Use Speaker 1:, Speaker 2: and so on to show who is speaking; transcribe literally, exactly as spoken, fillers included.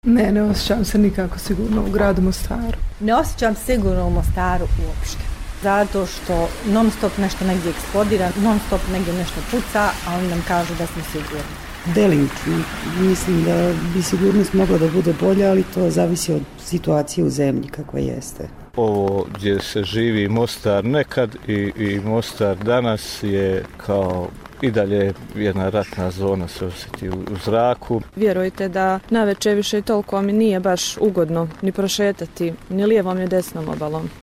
Speaker 1: Ne, ne osjećam se nikako sigurno u gradu Mostaru.
Speaker 2: Ne osjećam sigurno u Mostaru uopšte. Zato što non stop nešto negdje eksplodira, non stop negdje nešto puca, a oni nam kažu da smo sigurni.
Speaker 3: Delim, mislim da bi sigurnost mogla da bude bolja, ali to zavisi od situacije u zemlji kakva jeste.
Speaker 4: Ovo gdje se živi Mostar nekad i, i Mostar danas je kao i dalje jedna ratna zona, se osjeti u, u zraku.
Speaker 5: Vjerujte da navečer više toliko mi nije baš ugodno ni prošetati ni lijevom ni desnom obalom.